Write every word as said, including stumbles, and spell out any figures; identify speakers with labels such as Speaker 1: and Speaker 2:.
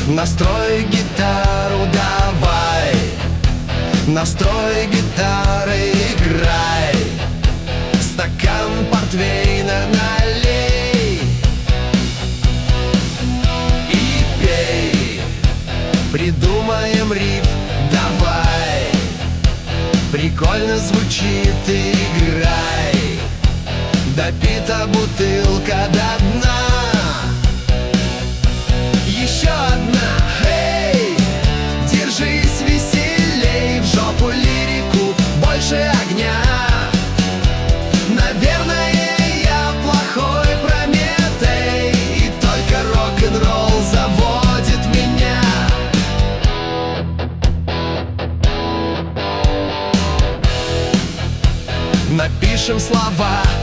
Speaker 1: Настрой гитару, давай, настрой гитары, играй, стакан портвейна налей и пей, придумаем риф, давай, прикольно звучит, играй, допита бутылка до дна. Еще одна, эй, держись веселей, в жопу лирику, больше огня. Наверное, я плохой Прометей, и только рок-н-ролл заводит меня. Напишем слова,